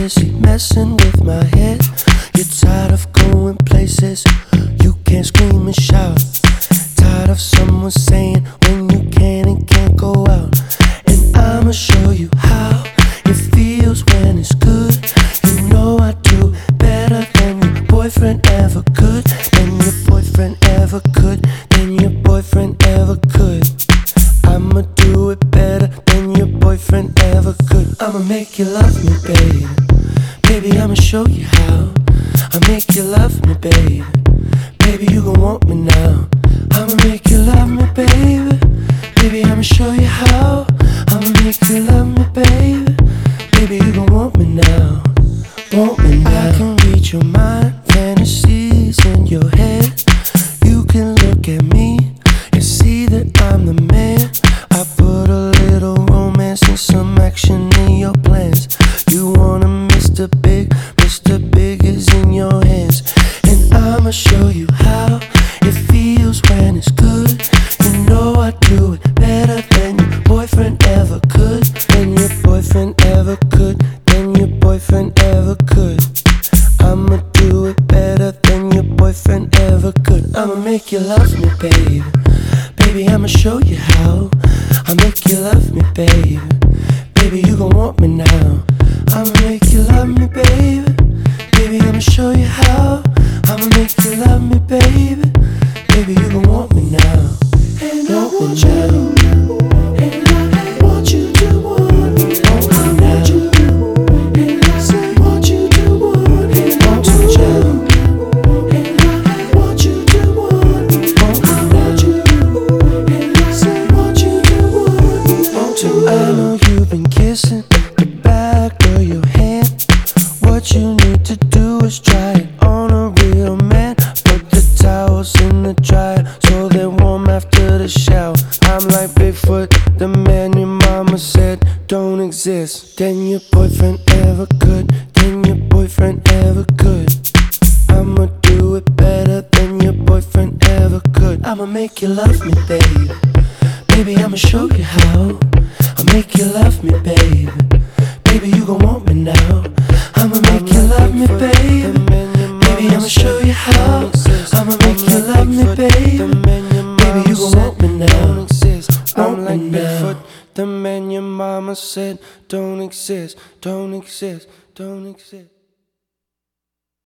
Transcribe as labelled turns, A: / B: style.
A: busy messing with my head. You're tired of going places you can't scream and shout. Tired of someone saying when you can and can't go out. And I'ma show you how it feels when it's good. You know I do better than your boyfriend ever could. Than your boyfriend ever could. Than your boyfriend ever could. I'ma do it better than your boyfriend ever could. I'ma make you love me, baby. Baby, I'ma show you how. I'll make you love me, baby. Baby, you gon' want me now. I'ma make you love me, baby. Baby, I'ma show you how. I'ma make you love me, baby. Baby, you gon' want me now. Want me now. I can read your mind, fantasies in your head. You can look at me and see that I'm the man. I put a little romance and some action in your plans. You want a Mr. Big, Mr. Big is in your hands. And I'ma show you how it feels when it's good. You know I do it better than your boyfriend ever could. Than your boyfriend ever could. Than your boyfriend ever could. I'ma do it better than your boyfriend ever could. I'ma make you love me, baby. Baby, I'ma show you how. I'll make you love me, baby. Baby, you gon' want me now. I'ma make you love me, baby. Baby, I'ma show you how. I'ma make you love me, baby. Baby, you gon' want me now. And I want you. And I want you to want me. I want you. And I say want you to want me. I want you. And I want you to want me. I want you. And I say want you to want me. I know you've been kissing the back of your hand. What you need to do is try it on a real man. Put the towels in the dryer so they're warm after the shower. I'm like Bigfoot, the man your mama said don't exist. Then your boyfriend ever could. Then your boyfriend ever could. I'ma do it better than your boyfriend ever could. I'ma make you love me, baby. Baby, I'ma show you how. I'll make you love me, baby. Baby, you gon' want me now. I'ma make you love me, baby. Baby, I'ma show you how. I'ma make you love me, baby. Baby, you gon' want me now. I'm like Bigfoot, the man your mama said don't exist, don't exist, don't exist.